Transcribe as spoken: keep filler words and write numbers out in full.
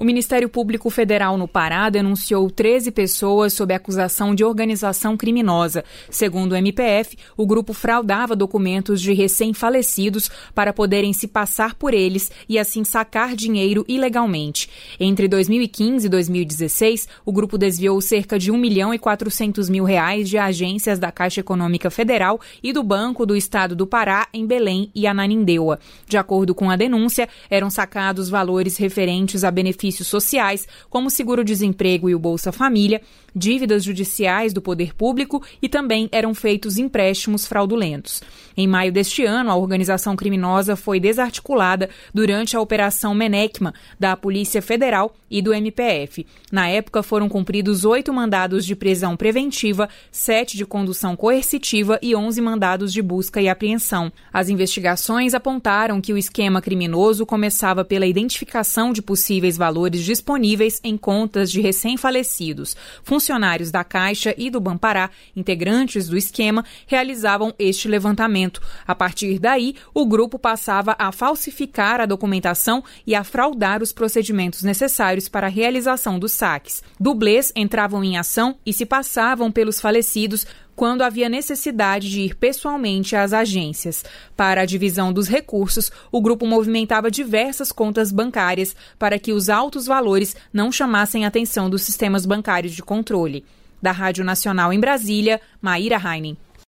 O Ministério Público Federal no Pará denunciou treze pessoas sob acusação de organização criminosa. Segundo o M P F, o grupo fraudava documentos de recém-falecidos para poderem se passar por eles e assim sacar dinheiro ilegalmente. Entre dois mil e quinze e dois mil e dezesseis, o grupo desviou cerca de um milhão e quatrocentos mil reais de agências da Caixa Econômica Federal e do Banco do Estado do Pará em Belém e Ananindeua. De acordo com a denúncia, eram sacados valores referentes a benefícios sociais, como seguro-desemprego e o Bolsa Família, dívidas judiciais do poder público e também eram feitos empréstimos fraudulentos. Em maio deste ano, a organização criminosa foi desarticulada durante a Operação Menecma da Polícia Federal e do M P F. Na época, foram cumpridos oito mandados de prisão preventiva, sete de condução coercitiva e onze mandados de busca e apreensão. As investigações apontaram que o esquema criminoso começava pela identificação de possíveis valores disponíveis em contas de recém-falecidos. Funcionários da Caixa e do Banpará, integrantes do esquema, realizavam este levantamento. A partir daí, o grupo passava a falsificar a documentação e a fraudar os procedimentos necessários para a realização dos saques. Dublês entravam em ação e se passavam pelos falecidos quando havia necessidade de ir pessoalmente às agências. Para a divisão dos recursos, o grupo movimentava diversas contas bancárias para que os altos valores não chamassem a atenção dos sistemas bancários de controle. Da Rádio Nacional em Brasília, Maíra Heinen.